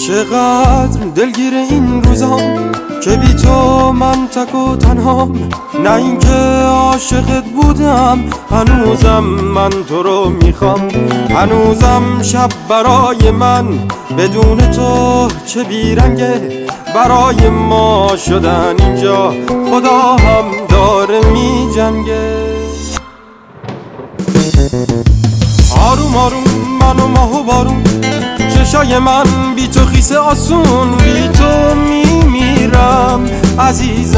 چقدر دلگیر این روزام که بی تو من تک و تنهام. نه اینکه عاشقت بودم، هنوزم من تو رو میخوام. هنوزم شب برای من بدون تو چه بیرنگه. برای ما شدن اینجا خدا هم داره میجنگه. آروم آروم من و ماه و بارون، چشای من بی تو خیسه آسون. بی تو میمیرم عزیزم.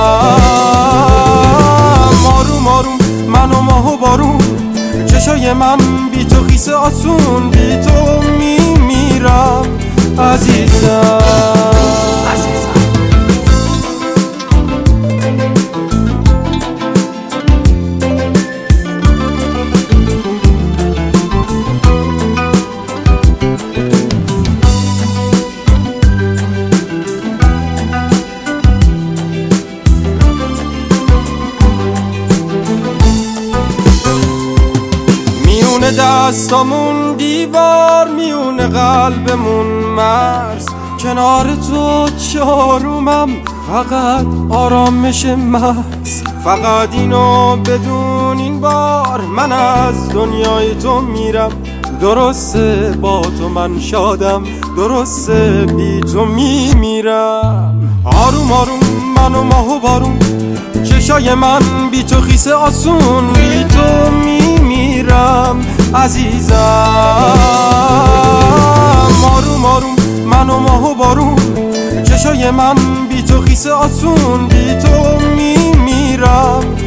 آروم آروم من و ماه و بارون، چشای من بی تو خیسه آسون. بی تو میمیرم عزیزم. میونه دستامون دیوار، میونه قلبمون مرز. کنار تو چارومم فقط آرامش محض. فقط اینو بدون این بار، من از دنیای تو میرم. درسته با تو من شادم، درسته بی تو میمیرم. آروم آروم من و ماه و بارون، چشای من بی تو خیسه آسون. بی تو میمیرم عزیزم. آروم آروم من و ماه و بارون، چشای من بی تو خیسه آسون. بی تو میمیرم